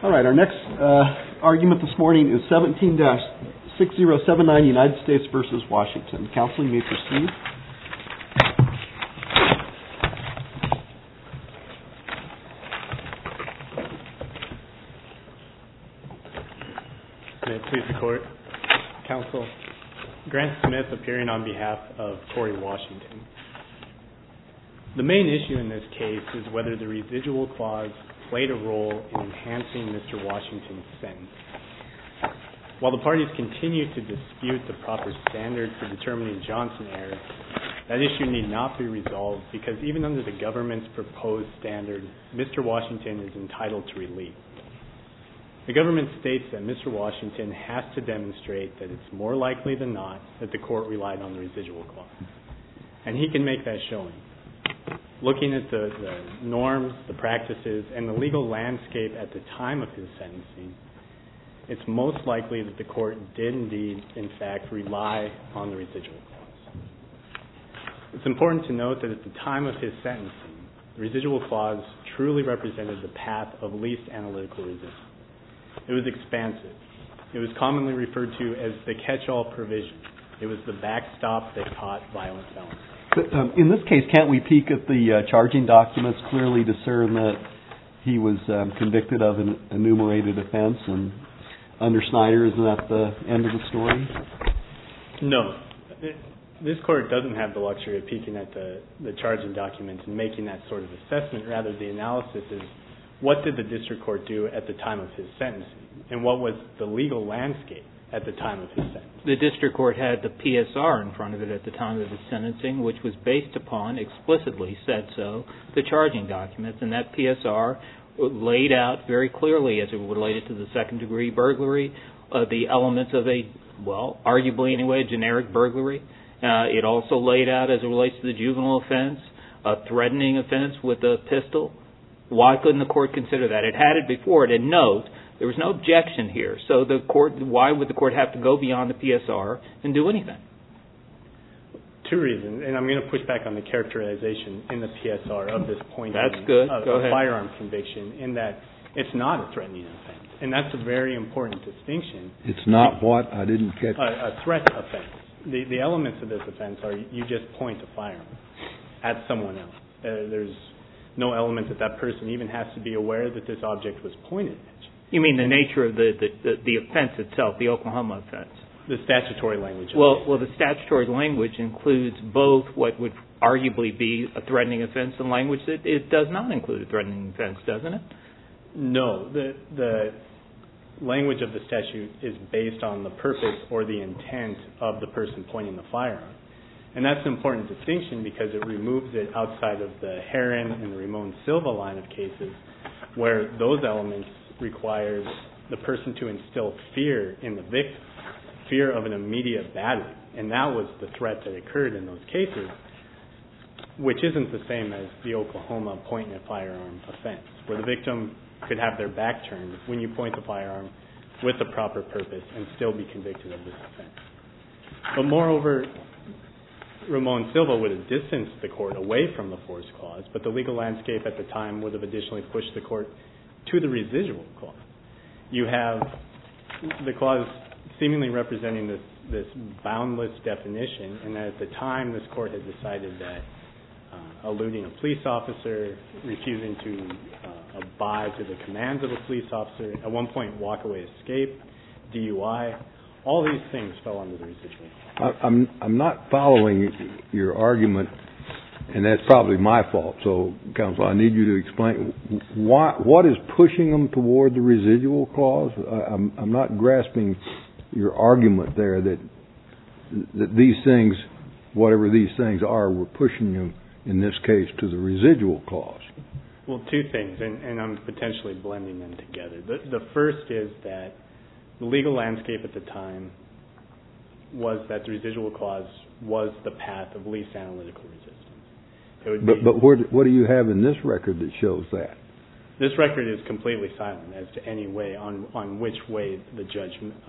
All right, our next argument this morning is 17-6079 United States v. Washington. Counsel, you may proceed. May it please the Court. Counsel, Grant Smith appearing on behalf of Corey Washington. The main issue in this case is whether the residual clause played a role in enhancing Mr. Washington's sentence. While the parties continue to dispute the proper standard for determining Johnson error, that issue need not be resolved because even under the government's proposed standard, Mr. Washington is entitled to relief. The government states that Mr. Washington has to demonstrate that it's more likely than not that the court relied on the residual clause. And he can make that showing. Looking at the norms, the practices, and the legal landscape at the time of his sentencing, it's most likely that the court did indeed, in fact, rely on the residual clause. It's important to note that at the time of his sentencing, the residual clause truly represented the path of least analytical resistance. It was expansive. It was commonly referred to as the catch-all provision. It was the backstop that caught violent felons. But, in this case, can't we peek at the charging documents, clearly discern that he was convicted of an enumerated offense, and under Snyder, isn't that the end of the story? No. This court doesn't have the luxury of peeking at the charging documents and making that sort of assessment. Rather, the analysis is, what did the district court do at the time of his sentencing? And what was the legal landscape at the time of his sentencing? The district court had the PSR in front of it at the time of his sentencing, which was based upon, explicitly said so, the charging documents. And that PSR laid out very clearly, as it related to the second-degree burglary, the elements of a, well, arguably anyway, a generic burglary. It also laid out, as it relates to the juvenile offense, a threatening offense with a pistol. Why couldn't the court consider that? It had it before it, and note, there was no objection here. So the court, why would the court have to go beyond the PSR and do anything? Two reasons, and I'm going to push back on the characterization in the PSR of this point. That's good. Go ahead. Firearm conviction, in that it's not a threatening offense, and that's a very important distinction. It's not what? I didn't catch. A threat offense. The elements of this offense are you just point a firearm at someone else. There's no element that person even has to be aware that this object was pointed at you. You mean the nature of the offense itself, the Oklahoma offense? The statutory language. Well, the statutory language includes both what would arguably be a threatening offense and language that it does not include a threatening offense, doesn't it? No. The language of the statute is based on the purpose or the intent of the person pointing the firearm. And that's an important distinction because it removes it outside of the Heron and the Ramon Silva line of cases where those elements require the person to instill fear in the victim, fear of an immediate battery. And that was the threat that occurred in those cases, which isn't the same as the Oklahoma pointing a firearm offense, where the victim could have their back turned when you point the firearm with the proper purpose and still be convicted of this offense. But moreover, Ramon Silva would have distanced the court away from the force clause, but the legal landscape at the time would have additionally pushed the court to the residual clause. You have the clause seemingly representing this boundless definition, and at the time this court had decided that eluding a police officer, refusing to abide to the commands of a police officer, at one point walk-away escape, DUI, all these things fell under the residual. I'm not following your argument, and that's probably my fault. So, counsel, I need you to explain what is pushing them toward the residual clause. I'm not grasping your argument there that these things, whatever these things are, were pushing them in this case to the residual clause. Well, two things, and I'm potentially blending them together. The first is that the legal landscape at the time was that the residual clause was the path of least analytical resistance. But what do you have in this record that shows that? This record is completely silent as to any way on which way the judge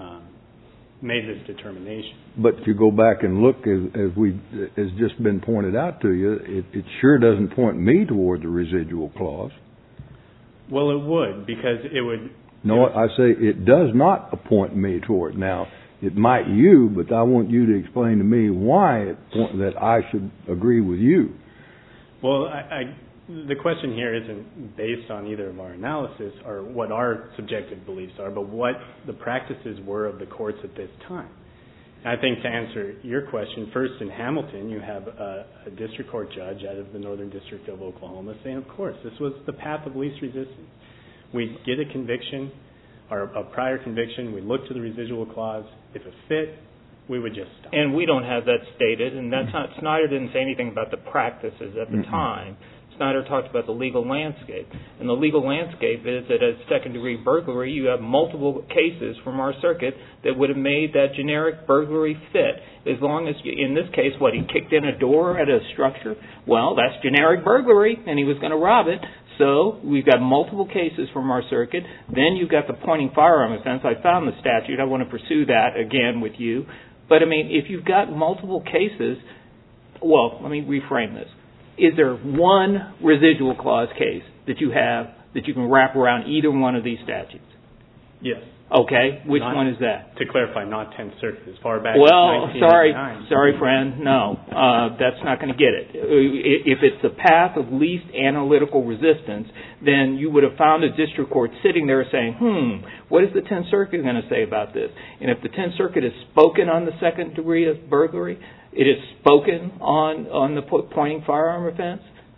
made this determination. But if you go back and look, as just been pointed out to you, it sure doesn't point me toward the residual clause. Well, it would, because it would No, I say it does not appoint me toward. Now, it might you, but I want you to explain to me why that I should agree with you. Well, the question here isn't based on either of our analysis or what our subjective beliefs are, but what the practices were of the courts at this time. And I think to answer your question, first in Hamilton, you have a district court judge out of the Northern District of Oklahoma saying, of course, this was the path of least resistance. We get a conviction or a prior conviction, we look to the residual clause. If it fit, we would just stop. And we don't have that stated, and that's not, Snyder didn't say anything about the practices at the time. Snyder talked about the legal landscape. And the legal landscape is that as second-degree burglary, you have multiple cases from our circuit that would have made that generic burglary fit. As long as, in this case, he kicked in a door at a structure? Well, that's generic burglary, and he was going to rob it. So we've got multiple cases from our circuit. Then you've got the pointing firearm offense. I found the statute. I want to pursue that again with you. But, I mean, if you've got multiple cases, well, let me reframe this. Is there one residual clause case that you have that you can wrap around either one of these statutes? Yes. Okay. Which one is that? To clarify, not 10th Circuit, as far back well, as 1989. sorry, friend. No, that's not going to get it. If it's the path of least analytical resistance, then you would have found a district court sitting there saying, what is the 10th Circuit going to say about this? And if the 10th Circuit has spoken on the second degree of burglary, it has spoken on the pointing firearm offense,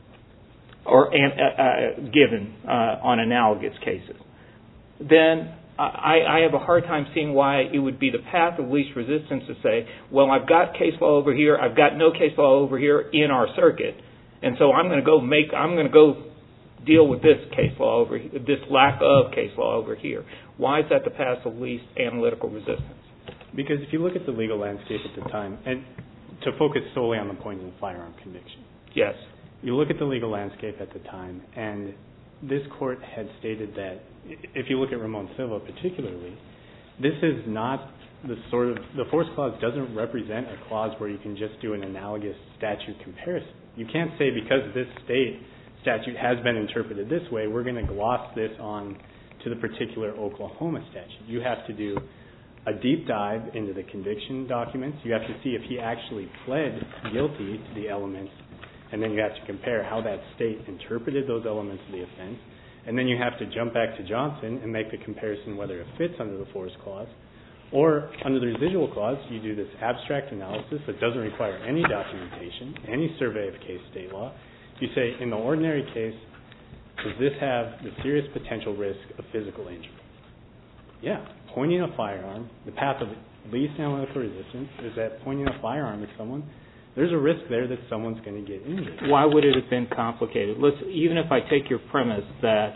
or given on analogous cases, then I have a hard time seeing why it would be the path of least resistance to say, well, I've got case law over here, I've got no case law over here in our circuit, and so I'm going to go deal with this case law over here, this lack of case law over here. Why is that the path of least analytical resistance? Because if you look at the legal landscape at the time, and to focus solely on the pointing firearm conviction. Yes. You look at the legal landscape at the time, and this court had stated that, if you look at Ramon Silva particularly, this is not the force clause doesn't represent a clause where you can just do an analogous statute comparison. You can't say because this state statute has been interpreted this way, we're going to gloss this on to the particular Oklahoma statute. You have to do a deep dive into the conviction documents. You have to see if he actually pled guilty to the elements, and then you have to compare how that state interpreted those elements of the offense. And then you have to jump back to Johnson and make the comparison whether it fits under the force clause. Or under the residual clause, you do this abstract analysis that doesn't require any documentation, any survey of case state law. You say, in the ordinary case, does this have the serious potential risk of physical injury? Yeah. Pointing a firearm, the path of least analytical resistance is that pointing a firearm at someone, there's a risk there that someone's going to get injured. Why would it have been complicated? Even if I take your premise that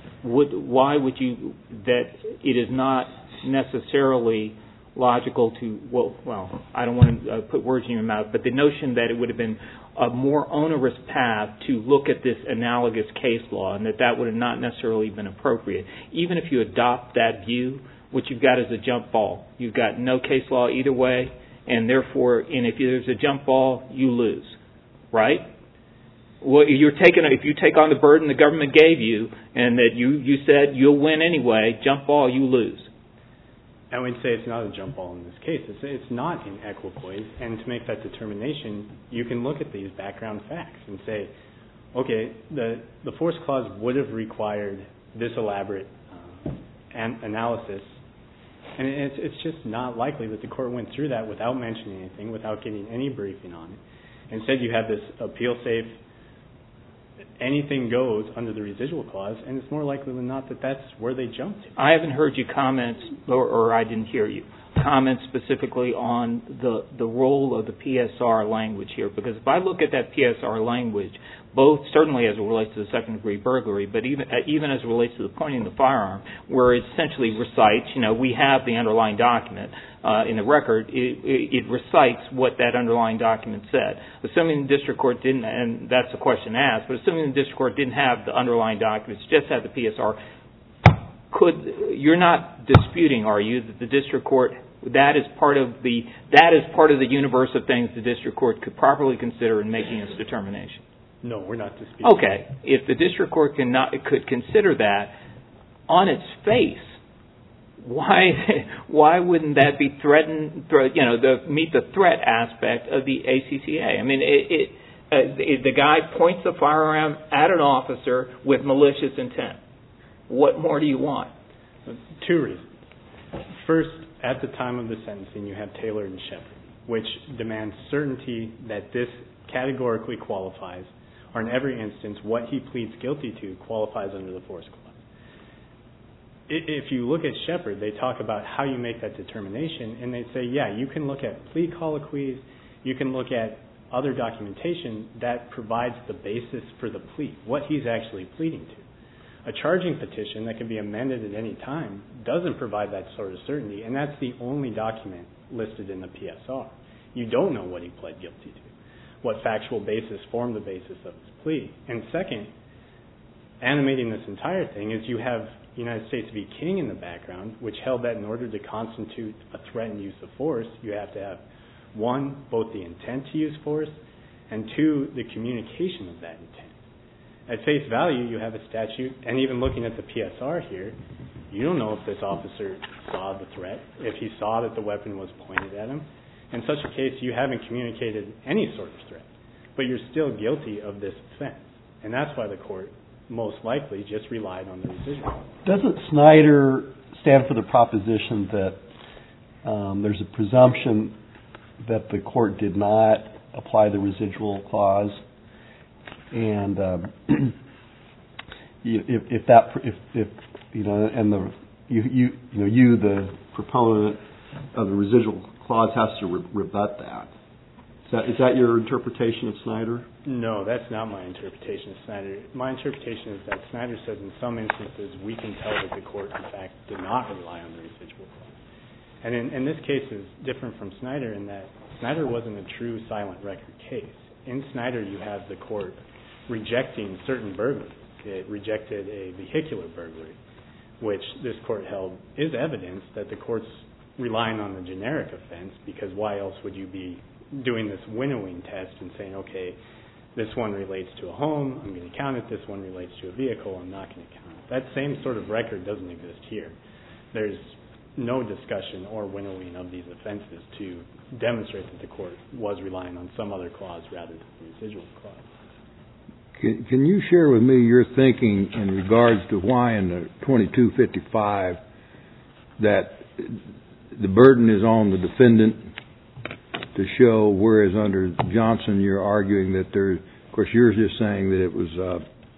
that it is not necessarily logical to, well, I don't want to put words in your mouth, but the notion that it would have been a more onerous path to look at this analogous case law and that would have not necessarily been appropriate. Even if you adopt that view, what you've got is a jump ball. You've got no case law either way, and therefore, if there's a jump ball, you lose, right? Well, if you take on the burden the government gave you, and that you said you'll win anyway, jump ball, you lose. I would say it's not a jump ball in this case. It's not in equipoise, and to make that determination, you can look at these background facts and say, okay, the force clause would have required this elaborate analysis. And it's just not likely that the court went through that without mentioning anything, without getting any briefing on it. Instead, you have this appeal safe, anything goes under the residual clause, and it's more likely than not that that's where they jumped to. I haven't heard you comment, or I didn't hear you, comment specifically on the role of the PSR language here, because if I look at that PSR language, both certainly as it relates to the second-degree burglary, but even as it relates to the pointing the firearm, where it essentially recites, we have the underlying document in the record, it recites what that underlying document said. Assuming the district court didn't, and that's the question asked, but assuming the district court didn't have the underlying documents, just had the PSR, you're not disputing, are you, that the district court, that is part of the universe of things the district court could properly consider in making its determination? No, we're not disputing. Okay. If the district court could consider that, on its face, why wouldn't that be meet the threat aspect of the ACCA? I mean, the guy points the firearm at an officer with malicious intent. What more do you want? Two reasons. First, at the time of the sentencing, you have Taylor and Shepard, which demands certainty that this categorically qualifies, or in every instance, what he pleads guilty to qualifies under the Force Clause. If you look at Shepard, they talk about how you make that determination, and they say, yeah, you can look at plea colloquies, you can look at other documentation that provides the basis for the plea, what he's actually pleading to. A charging petition that can be amended at any time doesn't provide that sort of certainty, and that's the only document listed in the PSR. You don't know what he pled guilty to, what factual basis formed the basis of his plea. And second, animating this entire thing is you have United States v. King in the background, which held that in order to constitute a threatened use of force, you have to have, one, both the intent to use force, and two, the communication of that intent. At face value, you have a statute, and even looking at the PSR here, you don't know if this officer saw the threat, if he saw that the weapon was pointed at him. In such a case, you haven't communicated any sort of threat, but you're still guilty of this offense. And that's why the court most likely just relied on the residual. Doesn't Snyder stand for the proposition that there's a presumption that the court did not apply the residual clause, and if the proponent of the residual clause has to rebut that? Is that your interpretation of Snyder? No, that's not my interpretation of Snyder. My interpretation is that Snyder says in some instances we can tell that the court, in fact, did not rely on the residual clause. And in this case is different from Snyder in that Snyder wasn't a true silent record case. In Snyder, you have the court rejecting certain burglaries. It rejected a vehicular burglary, which this court held is evidence that the court's relying on the generic offense, because why else would you be doing this winnowing test and saying, okay, this one relates to a home, I'm going to count it, this one relates to a vehicle, I'm not going to count it. That same sort of record doesn't exist here. There's no discussion or winnowing of these offenses to demonstrate that the court was relying on some other clause rather than the residual clause. Can you share with me your thinking in regards to why in the 2255 that the burden is on the defendant to show, whereas under Johnson you're arguing that there, of course you're just saying that it was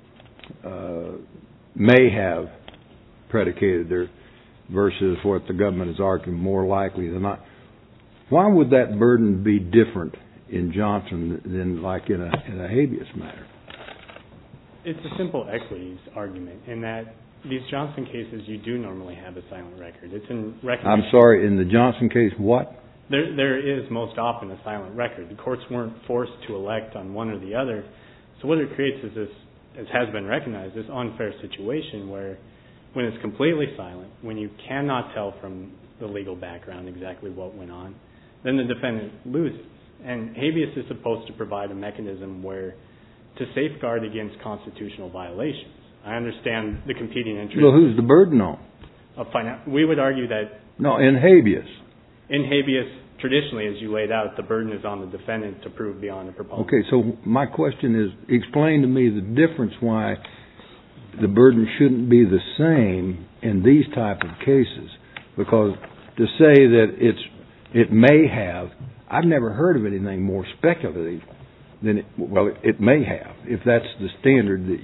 may have predicated there versus what the government is arguing more likely than not. Why would that burden be different in Johnson than like in a habeas matter? It's a simple equities argument in that these Johnson cases you do normally have a silent record. It's in recognition. I'm sorry, in the Johnson case, what? There is most often a silent record. The courts weren't forced to elect on one or the other. So what it creates is this, as has been recognized, this unfair situation where when it's completely silent, when you cannot tell from the legal background exactly what went on, then the defendant loses. And habeas is supposed to provide a mechanism where to safeguard against constitutional violations. I understand the competing interests. Well, who's the burden on? We would argue that... No, in habeas. In habeas, traditionally, as you laid out, the burden is on the defendant to prove beyond a proponent. Okay, so my question is, explain to me the difference why the burden shouldn't be the same in these type of cases. Because to say that it may have, I've never heard of anything more speculative than it may have, if that's the standard that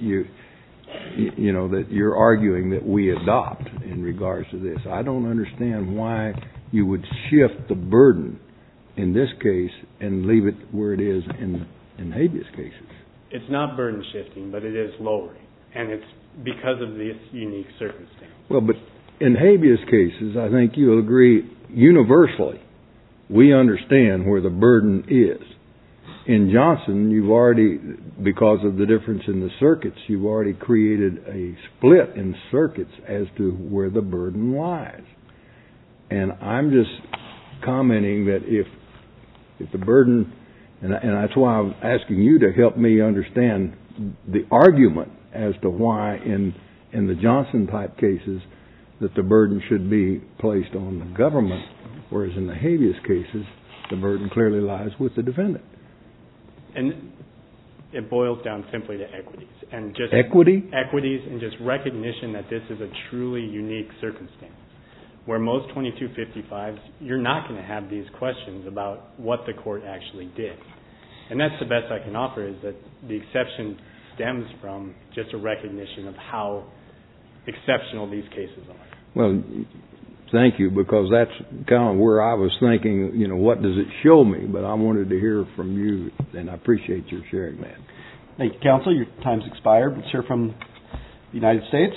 that you're arguing that we adopt in regards to this. I don't understand why you would shift the burden in this case and leave it where it is in habeas cases. It's not burden shifting, but it is lowering, and it's because of this unique circumstance. Well, but in habeas cases, I think you'll agree universally, we understand where the burden is. In Johnson, you've already, because of the difference in the circuits, you've already created a split in circuits as to where the burden lies. And I'm just commenting that if the burden, and that's why I'm asking you to help me understand the argument as to why in the Johnson type cases that the burden should be placed on the government, whereas in the habeas cases, the burden clearly lies with the defendant. And it boils down simply to equities. And just Equity? Equities and just recognition that this is a truly unique circumstance. Where most 2255s, you're not going to have these questions about what the court actually did. And that's the best I can offer, is that the exception stems from just a recognition of how exceptional these cases are. Well, thank you, because that's kind of where I was thinking, what does it show me? But I wanted to hear from you, and I appreciate your sharing that. Thank you, counsel. Your time's expired. Let's hear from the United States.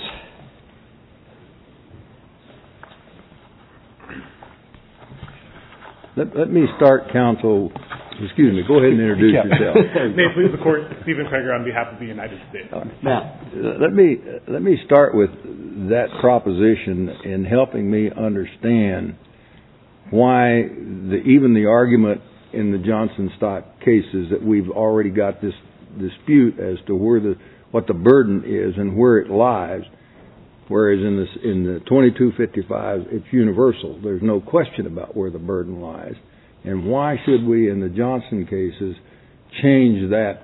Let me start, counsel. Excuse me. Go ahead and introduce yourself. May it please the court, Stephen Kreger on behalf of the United States. Now, let me start with that proposition in helping me understand why even the argument in the Johnson Stock cases that we've already got this dispute as to what the burden is and where it lies. Whereas in the 2255, it's universal. There's no question about where the burden lies. And why should we, in the Johnson cases, change that?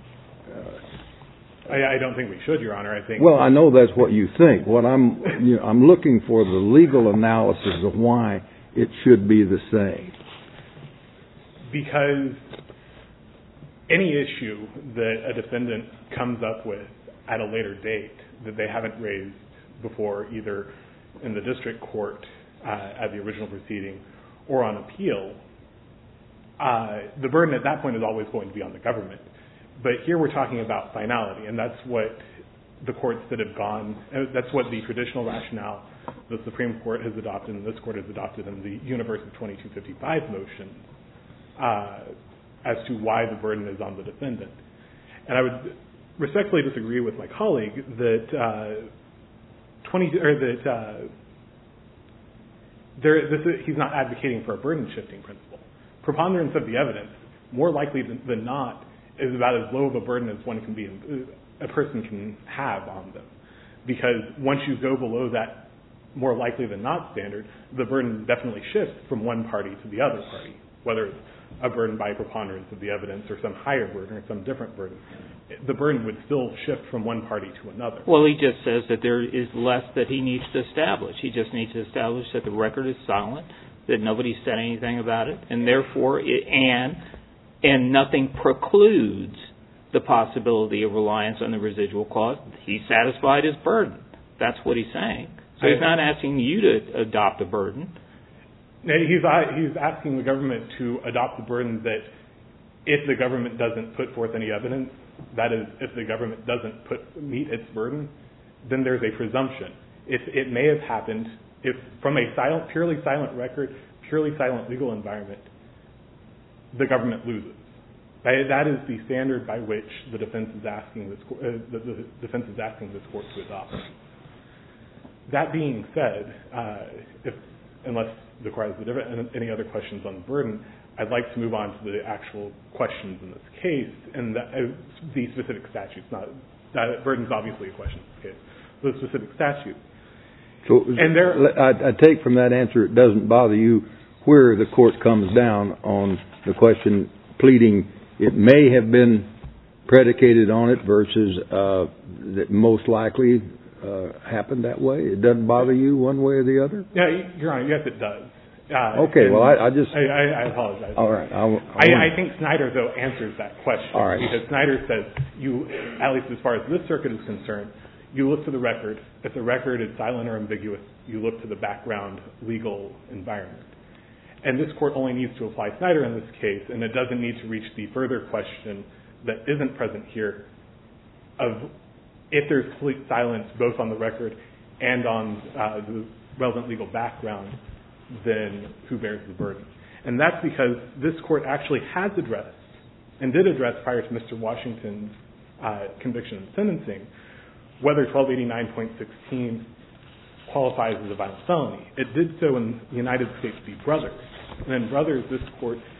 I don't think we should, Your Honor. I think. Well, I know that's what you think. What I'm looking for the legal analysis of why it should be the same. Because any issue that a defendant comes up with at a later date that they haven't raised before, either in the district court at the original proceeding or on appeal, the burden at that point is always going to be on the government. But here we're talking about finality, and that's what the courts that have gone, that's what the traditional rationale the Supreme Court has adopted and this court has adopted in the universe of 2255 motions as to why the burden is on the defendant. And I would respectfully disagree with my colleague that he's not advocating for a burden-shifting principle. Preponderance of the evidence, more likely than not, is about as low of a burden as a person can have on them. Because once you go below that more likely than not standard, the burden definitely shifts from one party to the other party, whether it's a burden by preponderance of the evidence or some higher burden or some different burden. The burden would still shift from one party to another. Well, he just says that there is less that he needs to establish. He just needs to establish that the record is silent, that nobody said anything about it, and therefore, and nothing precludes the possibility of reliance on the residual clause. He satisfied his burden. That's what he's saying. So he's not asking you to adopt a burden. He's asking the government to adopt the burden that if the government doesn't put forth any evidence, that is, if the government doesn't meet its burden, then there's a presumption. It may have happened if from a purely silent record, purely silent legal environment, the government loses. That is the standard by which the defense is asking this court to adopt. That being said, unless the court has any other questions on the burden, I'd like to move on to the actual questions in this case and the specific statutes. That burden is obviously a question in this case. The specific statute. So I take from that answer it doesn't bother you where the court comes down on the question pleading it may have been predicated on it versus that most likely happened that way. It doesn't bother you one way or the other? Yeah, Your Honor, yes it does. Okay, well I apologize. All right. I think Snyder, though, answers that question. All right. Because Snyder says, at least as far as this circuit is concerned, you look to the record. If the record is silent or ambiguous, you look to the background legal environment. And this court only needs to apply Snyder in this case, and it doesn't need to reach the further question that isn't present here of if there's complete silence both on the record and on the relevant legal background, then who bears the burden? And that's because this court actually has addressed, and did address prior to Mr. Washington's conviction and sentencing, whether 1289.16 qualifies as a violent felony. It did so in the United States v. Brothers. And in Brothers, this court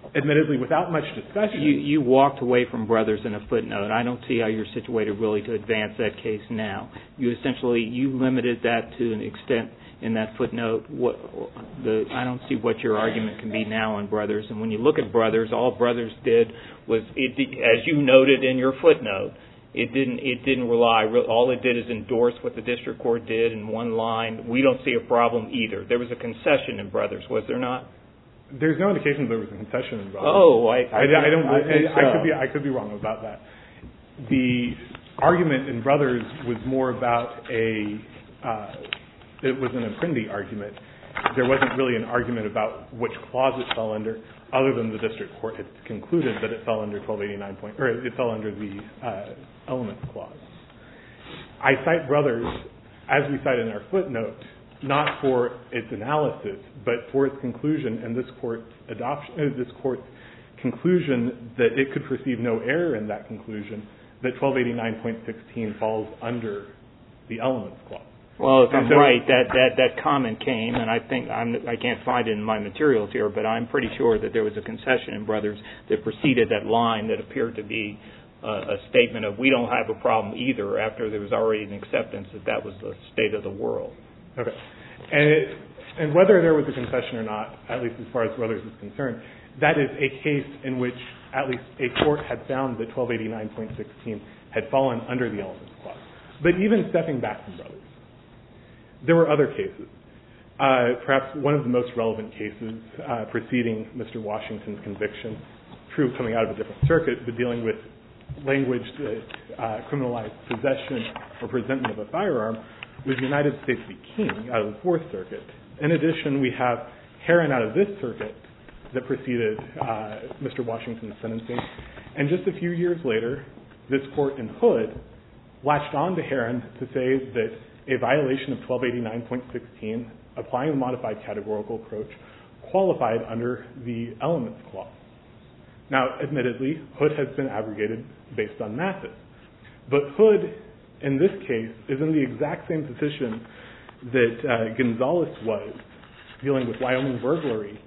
admittedly without much discussion. You walked away from Brothers in a footnote. I don't see how you're situated really to advance that case now. You limited that to an extent in that footnote. I don't see what your argument can be now on Brothers. And when you look at Brothers, all Brothers did was, as you noted in your footnote, it didn't rely. All it did is endorse what the district court did in one line. We don't see a problem either. There was a concession in Brothers, was there not? There's no indication there was a concession involved. Oh, I could be wrong about that. The argument in Brothers was more about it was an Apprendi argument. There wasn't really an argument about which clause it fell under, other than the district court had concluded that it fell under it fell under the elements clause. I cite Brothers, as we cite in our footnote, not for its analysis, but for its conclusion and this court's conclusion that it could perceive no error in that conclusion, that 1289.16 falls under the elements clause. Well, if I'm right, that comment came, and I think I can't find it in my materials here, but I'm pretty sure that there was a concession in Brothers that preceded that line that appeared to be a statement of we don't have a problem either, after there was already an acceptance that was the state of the world. Okay. And whether there was a concession or not, at least as far as Brothers is concerned, that is a case in which at least a court had found that 1289.16 had fallen under the elements clause. But even stepping back from Brothers, there were other cases. Perhaps one of the most relevant cases preceding Mr. Washington's conviction, true coming out of a different circuit, but dealing with language that criminalized possession or presentment of a firearm, was United States v. King out of the Fourth Circuit. In addition, we have Heron out of this circuit that preceded Mr. Washington's sentencing. And just a few years later, this court in Hood latched on to Heron to say that a violation of 1289.16, applying the modified categorical approach, qualified under the elements clause. Now, admittedly, Hood has been abrogated based on Mathis. But Hood, in this case, is in the exact same position that Gonzalez was dealing with Wyoming burglary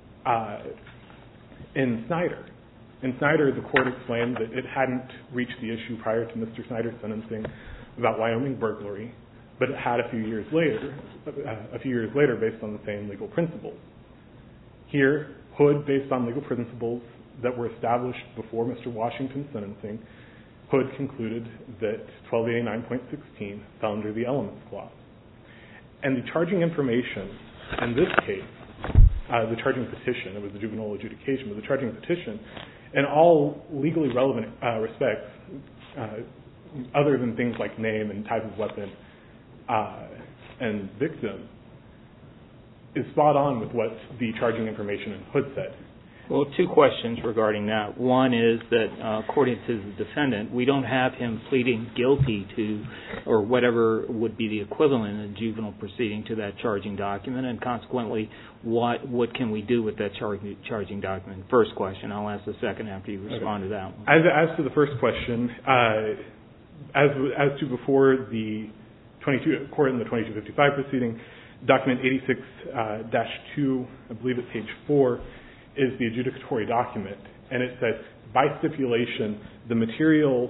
in Snyder. In Snyder, the court explained that it hadn't reached the issue prior to Mr. Snyder's sentencing about Wyoming burglary, but it had a few years later based on the same legal principles. Here, Hood, based on legal principles that were established before Mr. Washington's sentencing, Hood concluded that 1289.16 fell under the elements clause. And the charging information in this case, the charging petition, it was a juvenile adjudication, but the charging petition, in all legally relevant respects, other than things like name and type of weapon and victim, is spot on with what the charging information in Hood said. Well, two questions regarding that. One is that, according to the defendant, we don't have him pleading guilty to, or whatever would be the equivalent in a juvenile proceeding to that charging document, and consequently, what can we do with that charging document? First question. I'll ask the second after you respond to that one. As to the first question, as to before the court in the 2255 proceeding, document 86-2, I believe it's page 4, is the adjudicatory document, and it says, by stipulation, the material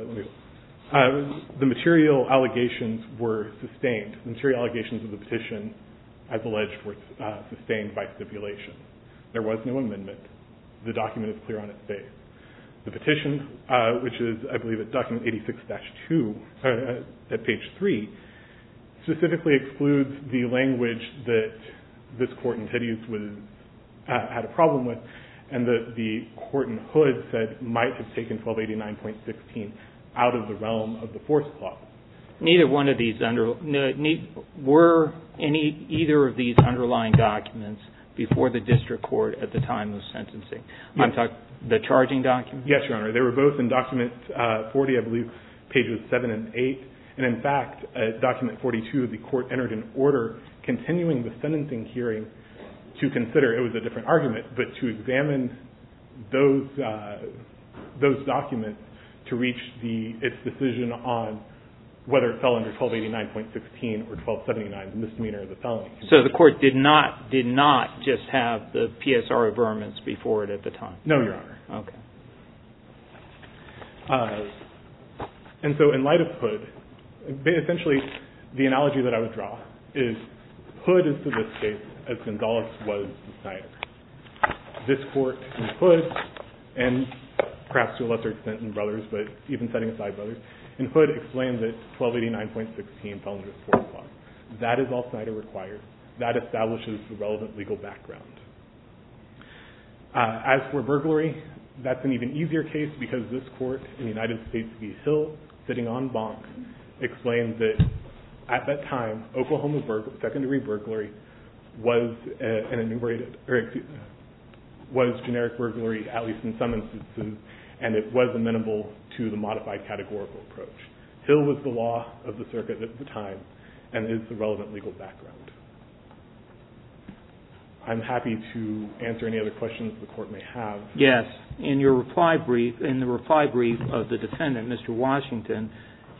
allegations were sustained. The material allegations of the petition, as alleged, were sustained by stipulation. There was no amendment. The document is clear on its face. The petition, which is, I believe, at document 86-2, at page 3, specifically excludes the language that this court in Teddy's had a problem with, and that the court in Hood said might have taken 1289.16 out of the realm of the force clause. Neither one of these were either of these underlying documents before the district court at the time of sentencing. Yes. I'm talking the charging document? Yes, Your Honor. They were both in document 40, I believe, pages 7 and 8. And in fact, at document 42, the court entered an order continuing the sentencing hearing to consider, it was a different argument, but to examine those documents to reach its decision on whether it fell under 1289.16 or 1279, the misdemeanor or the felony. So the court did not just have the PSR averments before it at the time? No, Your Honor. Okay. And so in light of Hood, essentially the analogy that I would draw is Hood is to this case as Gonzalez was to Snyder. This court in Hood, and perhaps to a lesser extent in Brothers, but even setting aside Brothers, in Hood explained that 1289.16 fell under the fourth clause. That is all Snyder required. That establishes the relevant legal background. As for burglary, that's an even easier case because this court in the United States v. Hill, sitting on bonk, explained that at that time, Oklahoma second-degree burglary was an enumerated, was generic burglary, at least in some instances, and it was amenable to the modified categorical approach. Hill was the law of the circuit at the time and is the relevant legal background. I'm happy to answer any other questions the court may have. Yes. In the reply brief of the defendant, Mr. Washington,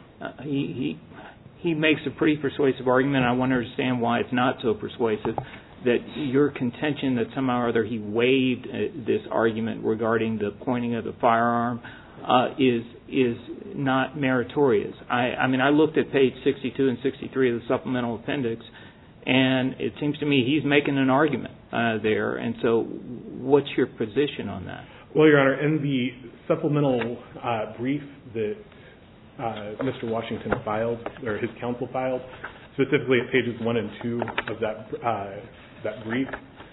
he makes a pretty persuasive argument. I want to understand why it's not so persuasive, that your contention that somehow or other he waived this argument regarding the pointing of the firearm is not meritorious. I looked at page 62 and 63 of the supplemental appendix, and it seems to me he's making an argument there. And so what's your position on that? Well, Your Honor, in the supplemental brief that Mr. Washington filed, or his counsel filed, specifically at pages 1 and 2 of that brief,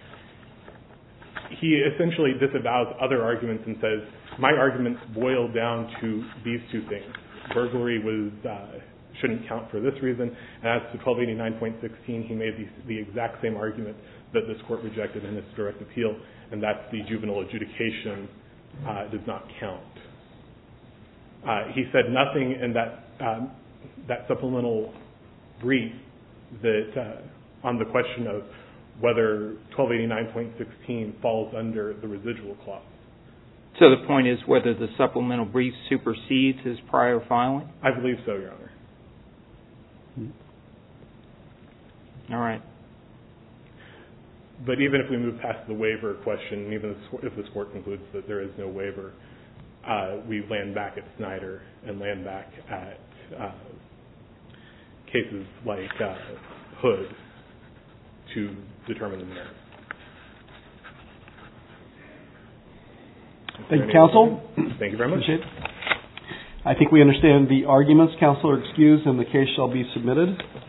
he essentially disavows other arguments and says, my arguments boil down to these two things. Burglary shouldn't count for this reason, and as to 1289.16, he made the exact same argument that this court rejected in its direct appeal, and that's the juvenile adjudication does not count. He said nothing in that supplemental brief that on the question of whether 1289.16 falls under the residual clause. So the point is whether the supplemental brief supersedes his prior filing? I believe so, Your Honor. All right. But even if we move past the waiver question, even if this court concludes that there is no waiver, we land back at Snyder and land back at cases like Hood to determine the merits. Thank you, counsel. Thank you very much. Appreciate it. I think we understand the arguments. Counsel are excused and the case shall be submitted.